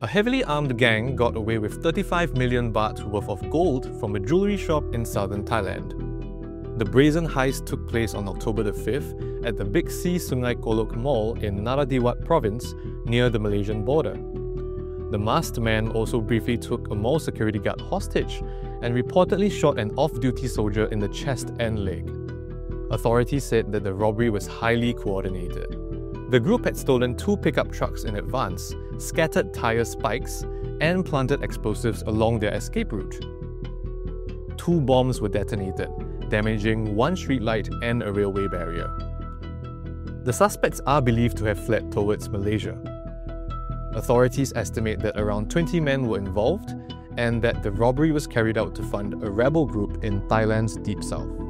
A heavily armed gang got away with 35 million baht worth of gold from a jewellery shop in southern Thailand. The brazen heist took place on October the 5th at the Big C Sungai Kolok Mall in Narathiwat province near the Malaysian border. The masked man also briefly took a mall security guard hostage and reportedly shot an off-duty soldier in the chest and leg. Authorities said that the robbery was highly coordinated. The group had stolen 2 pickup trucks in advance, scattered tyre spikes, and planted explosives along their escape route. 2 bombs were detonated, damaging 1 streetlight and a railway barrier. The suspects are believed to have fled towards Malaysia. Authorities estimate that around 20 men were involved and that the robbery was carried out to fund a rebel group in Thailand's deep south.